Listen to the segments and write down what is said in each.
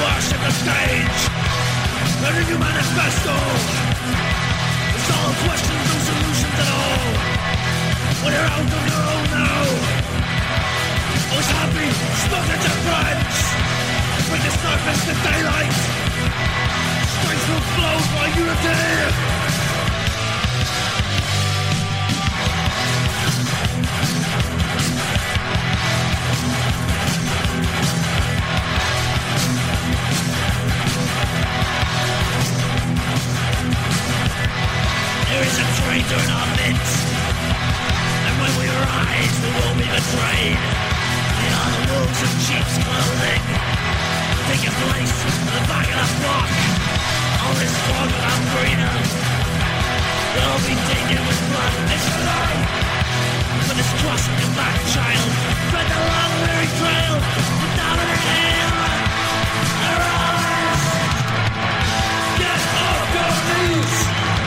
worship the stage. Every new manifesto. It's all questions, no solutions at all. When you're out on your own now. Always happy, smoke at your friends. Bring the darkness to daylight. Strength will flow by unity. There is a traitor in our midst, and when we rise, we will be betrayed. They are the wolves in sheep's clothing, taking place in the back of the flock. All this fog without freedom will be taken with blood. It's your life, but this cross on your back, child. Tread the long, weary trail, but down in the hill. Arise! Get off your knees!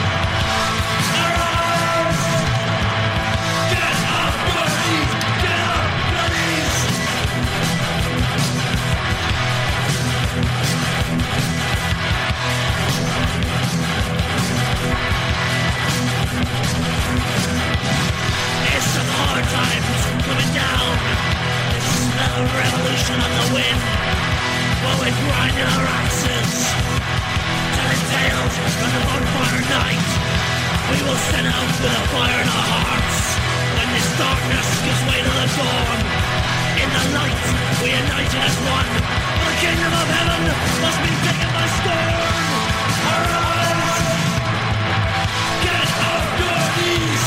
Times coming down. The smell of revolution on the wind. While we grind our axes, telling tales from the bonfire night. We will set out with a fire in our hearts. When this darkness gives way to the dawn, in the light we united as one. The kingdom of heaven must be taken by storm. Arise! Get off your knees!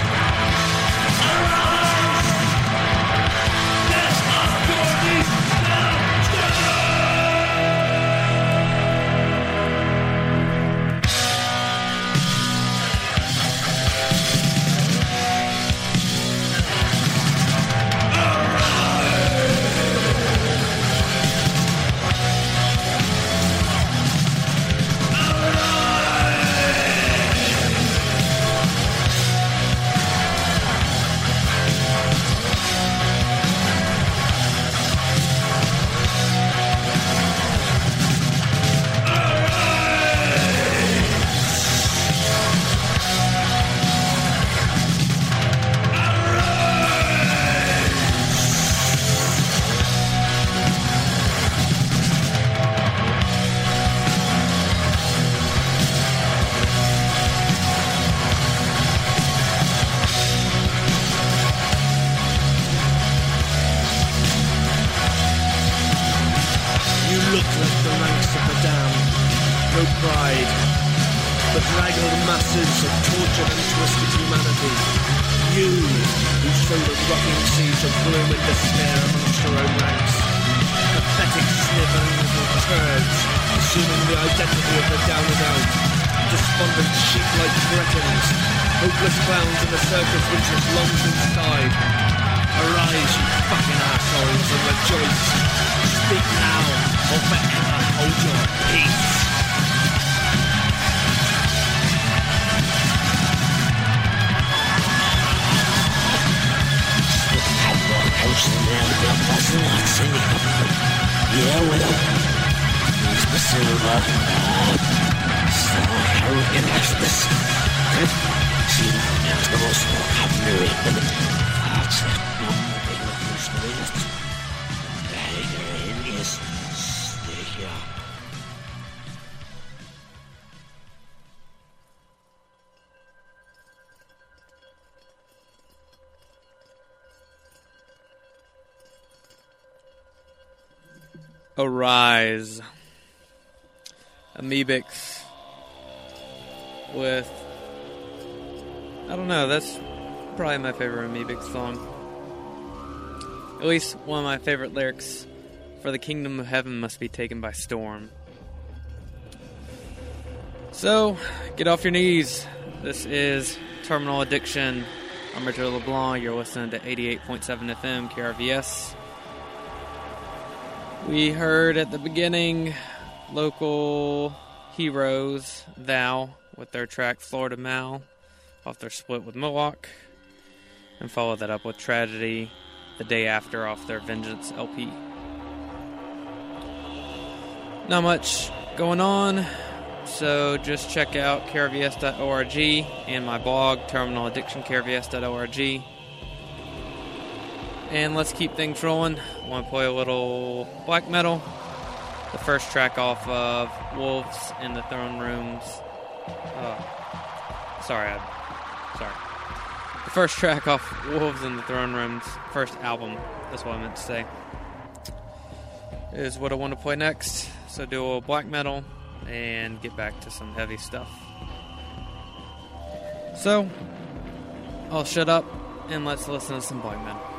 Arise. Amebix with, I don't know, that's probably my favorite Amebix song. At least one of my favorite lyrics. For the kingdom of heaven must be taken by storm. So, get off your knees. This is Terminal Addiction. I'm Richard LeBlanc. You're listening to 88.7 FM KRVS. We heard at the beginning local heroes, Thou, with their track Florida Mal, off their split with Mohawk, and followed that up with Tragedy, The Day After, off their Vengeance LP. Not much going on, so just check out KRVS.org and my blog, Terminal Addiction, KRVS.org. And let's keep things rolling. I want to play a little black metal. The first track off of Wolves in the Throne Rooms. Sorry. The first track off Wolves in the Throne Rooms, first album, that's what I meant to say, is what I want to play next. So do a little black metal and get back to some heavy stuff. So, I'll shut up and let's listen to some black metal.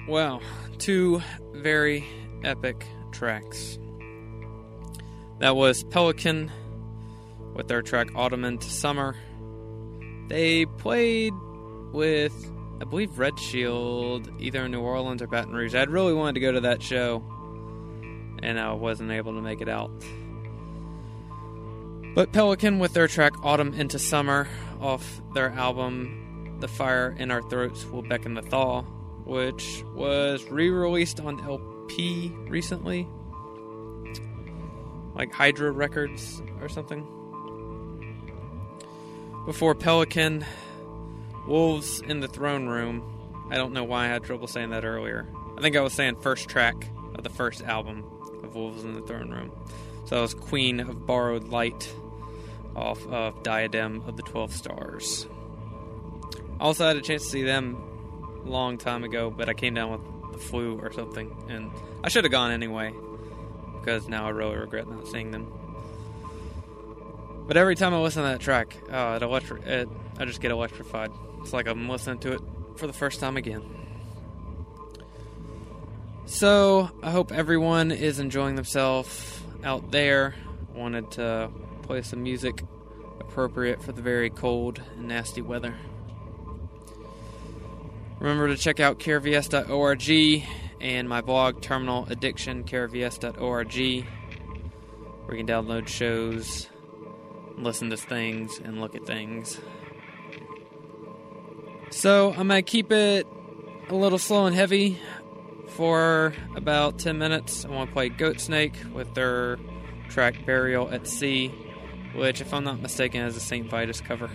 Wow, two very epic tracks. That was Pelican with their track Autumn into Summer. They played with, I believe, Red Shield, either in New Orleans or Baton Rouge. I'd really wanted to go to that show, and I wasn't able to make it out. But Pelican with their track Autumn into Summer off their album The Fire in Our Throats Will Beckon the Thaw, which was re-released on LP recently, like Hydra Records or something. Before Pelican, Wolves in the Throne Room. I don't know why I had trouble saying that earlier. I think I was saying first track of the first album of Wolves in the Throne Room. So that was Queen of Borrowed Light off of Diadem of the 12 Stars. Also had a chance to see them a long time ago, but I came down with the flu or something, and I should have gone anyway, because now I really regret not seeing them. But every time I listen to that track, I just get electrified. It's like I'm listening to it for the first time again. So, I hope everyone is enjoying themselves out there. I wanted to play some music appropriate for the very cold and nasty weather. Remember to check out carevs.org and my blog, Terminal Addiction, carevs.org, where you can download shows, listen to things, and look at things. So, I'm going to keep it a little slow and heavy for about 10 minutes. I want to play Goatsnake with their track Burial at Sea, which, if I'm not mistaken, is a St. Vitus cover.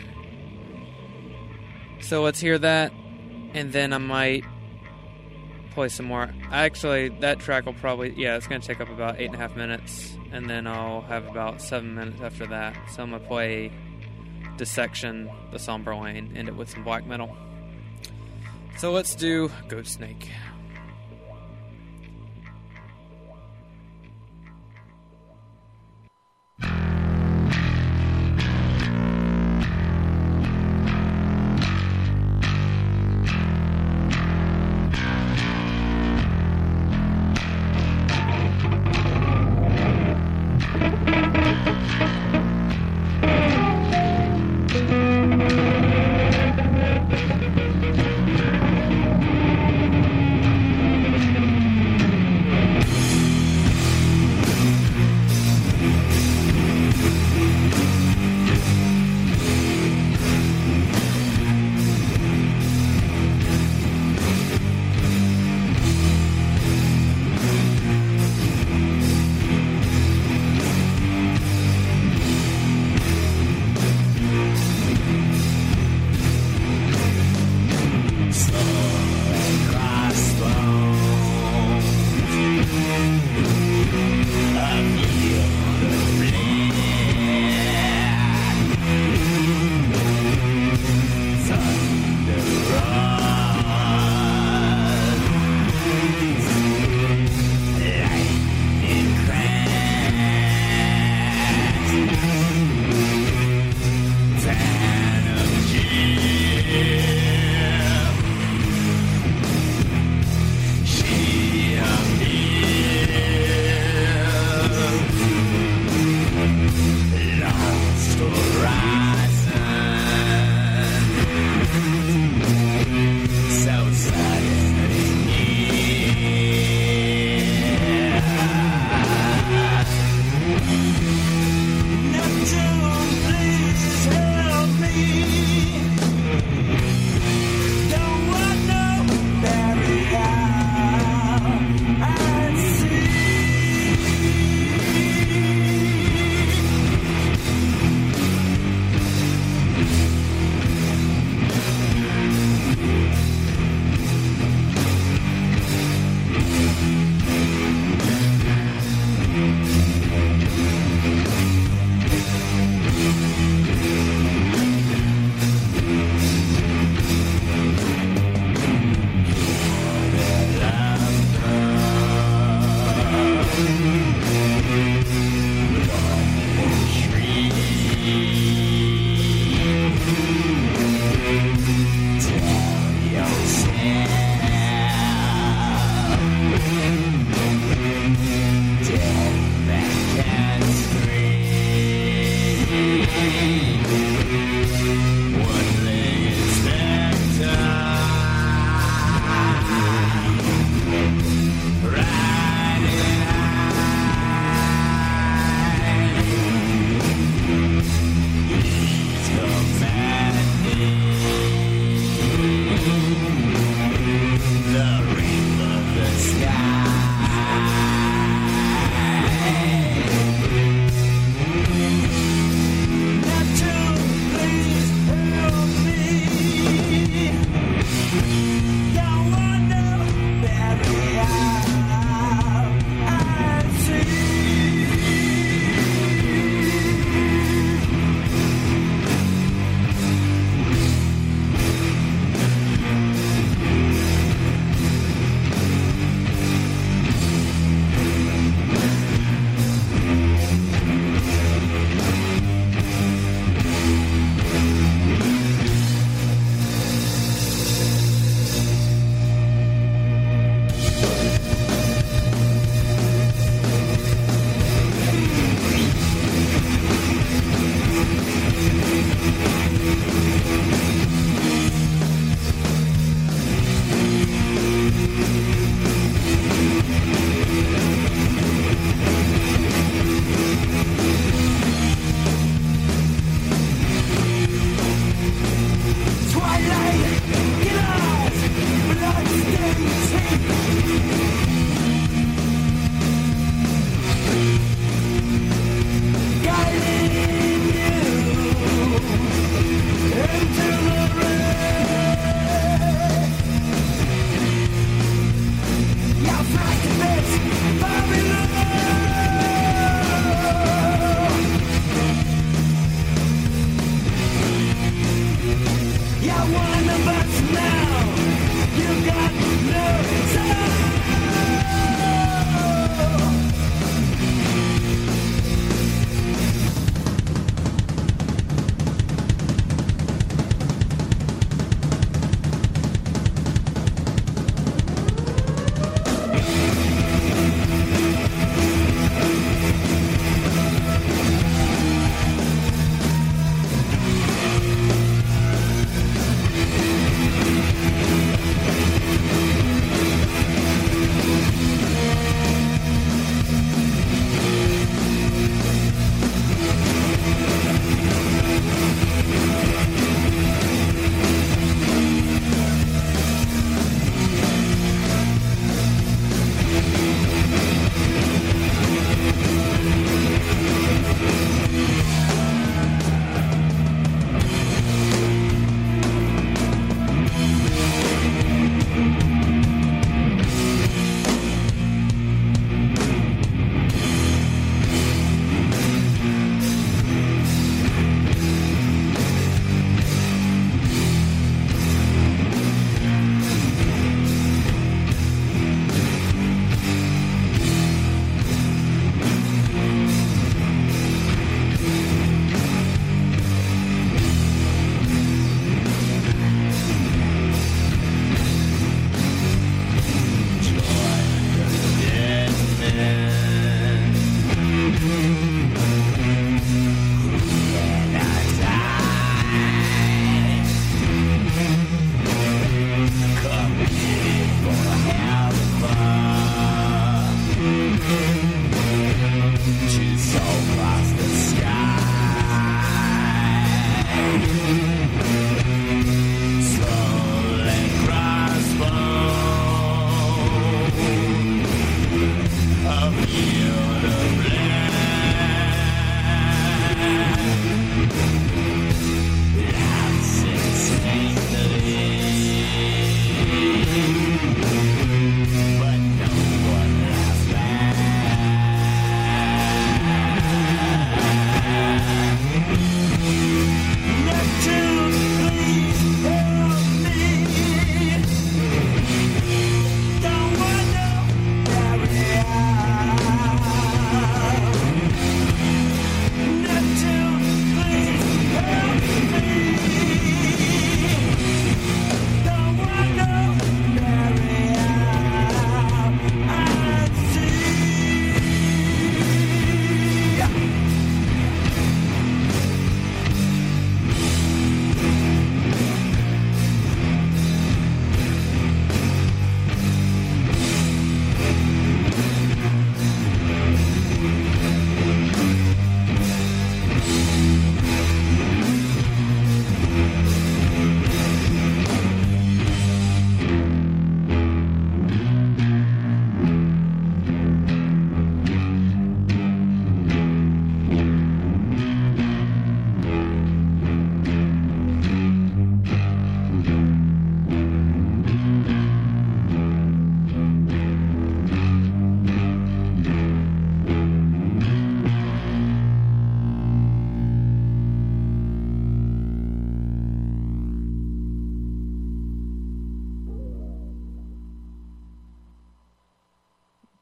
So let's hear that, and then I might play some more. Actually, that track will probably, it's going to take up about 8.5 minutes, and then I'll have about 7 minutes after that. So I'm going to play Dissection, The Somber Lane, end it with some black metal. So let's do Goatsnake.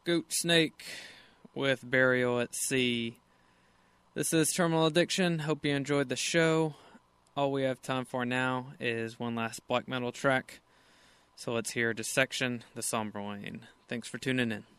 Goat Snake with Burial at Sea. This is Terminal Addiction. Hope you enjoyed the show. All we have time for now is one last black metal track. So let's hear Dissection, The Somber Wayne. Thanks for tuning in.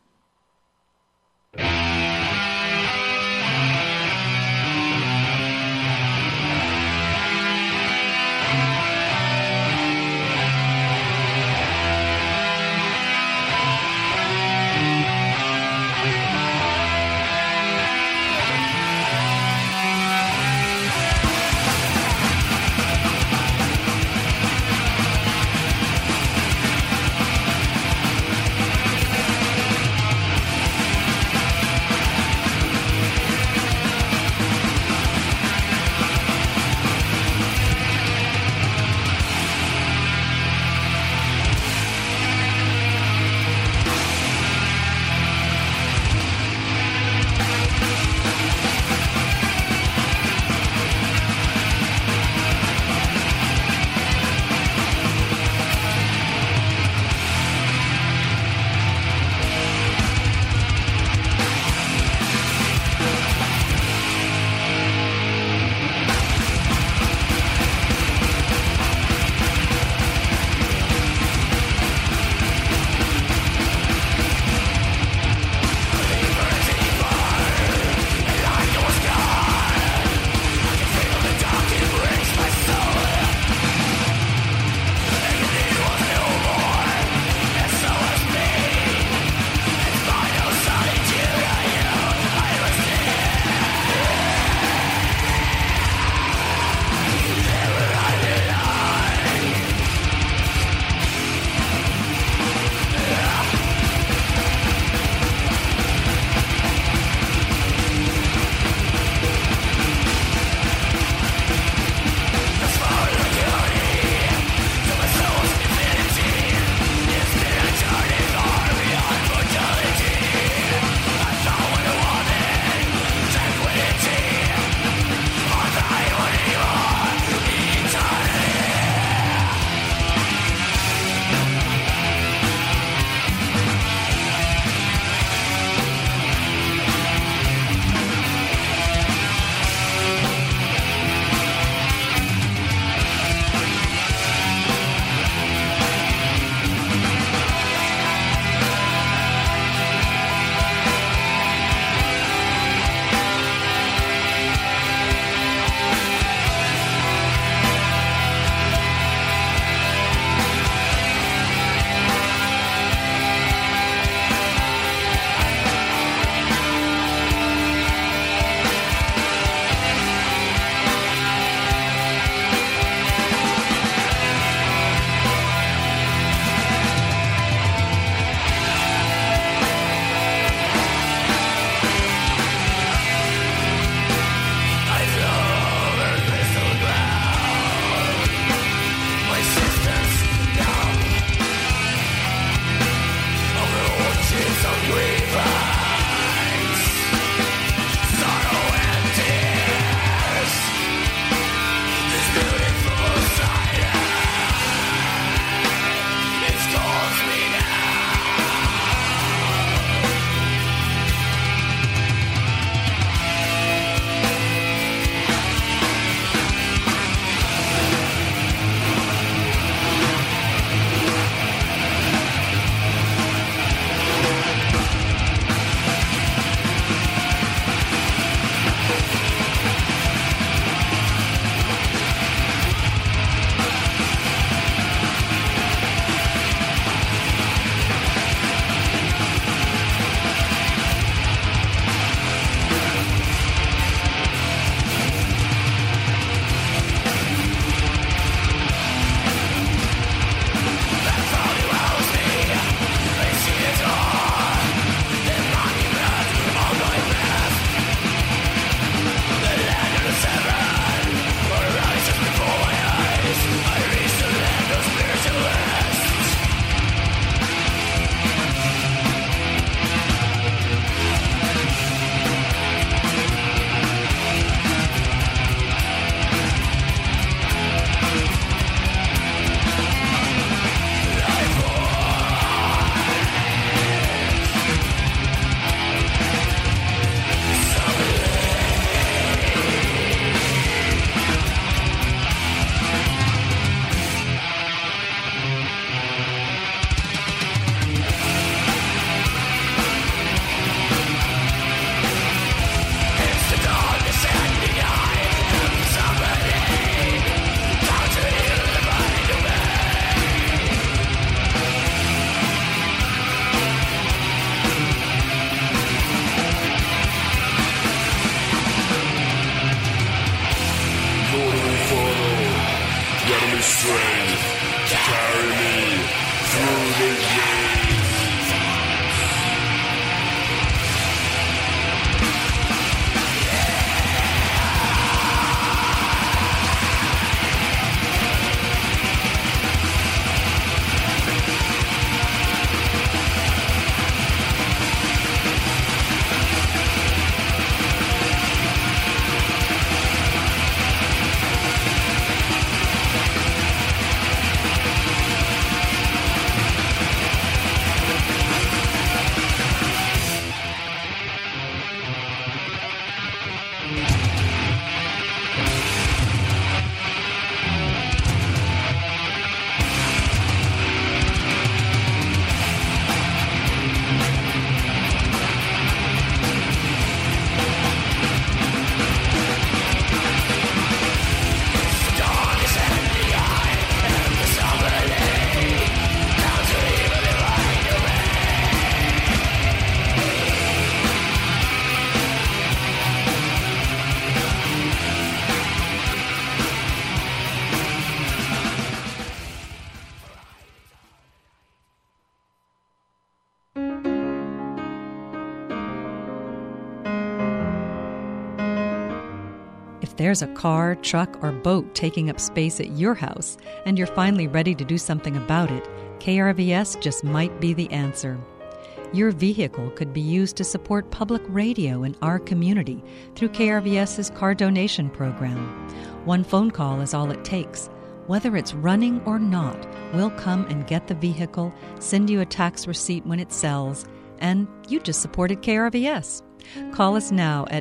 there's a car, truck, or boat taking up space at your house and you're finally ready to do something about it, KRVS just might be the answer. Your vehicle could be used to support public radio in our community through KRVS's car donation program. One phone call is all it takes. Whether it's running or not, we'll come and get the vehicle, send you a tax receipt when it sells, and you just supported KRVS. Call us now at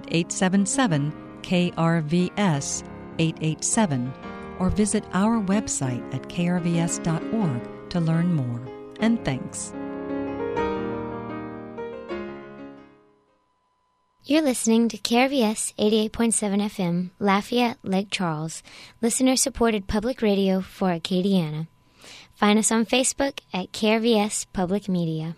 877-KRVS-887 or visit our website at krvs.org to learn more. And thanks. You're listening to KRVS 88.7 FM, Lafayette, Lake Charles, listener-supported public radio for Acadiana. Find us on Facebook at KRVS Public Media.